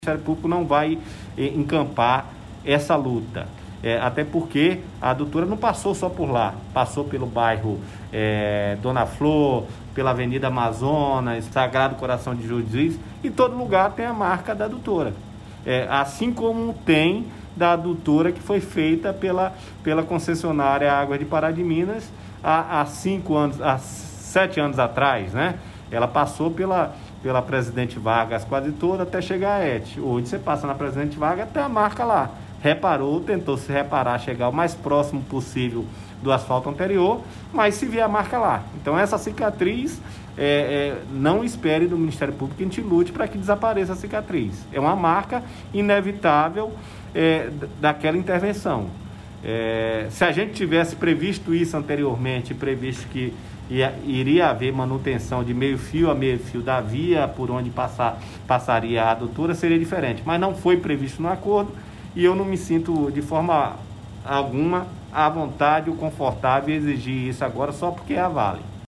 Ministério Público não vai encampar essa luta. Até porque a adutora não passou só por lá, passou pelo bairro Dona Flor, pela Avenida Amazonas, Sagrado Coração de Jesus, e todo lugar tem a marca da adutora. Assim como tem da adutora que foi feita pela concessionária Águas de Pará de Minas há 7 anos atrás, né? Ela passou pela Presidente Vargas quase toda até chegar a ET. Hoje você passa na Presidente Vargas, tem a marca lá. Reparou, tentou se reparar, chegar o mais próximo possível do asfalto anterior, mas se vê a marca lá. Então essa cicatriz, não espere do Ministério Público que a gente lute para que desapareça a cicatriz. É uma marca inevitável daquela intervenção. Se a gente tivesse previsto isso anteriormente, previsto que iria haver manutenção de meio fio a meio fio da via por onde passaria a adutora, seria diferente. Mas não foi previsto no acordo e eu não me sinto de forma alguma à vontade ou confortável em exigir isso agora só porque é a Vale.